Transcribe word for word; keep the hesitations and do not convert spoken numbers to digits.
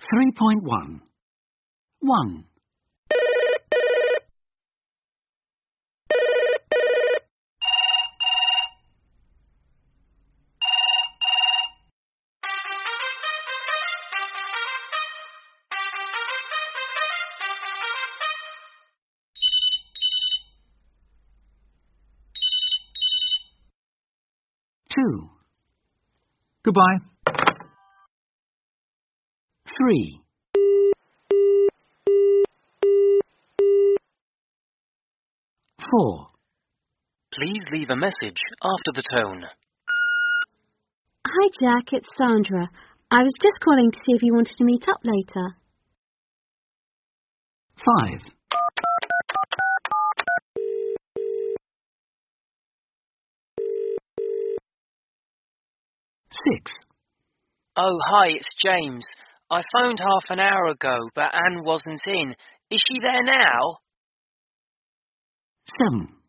three point one. one. two. Goodbye. three. four. Please leave a message after the tone. Hi Jack, it's Sandra. I was just calling to see if you wanted to meet up later. five. six. Oh, hi, it's James. I phoned half an hour ago, but Anne wasn't in. Is she there now? seven.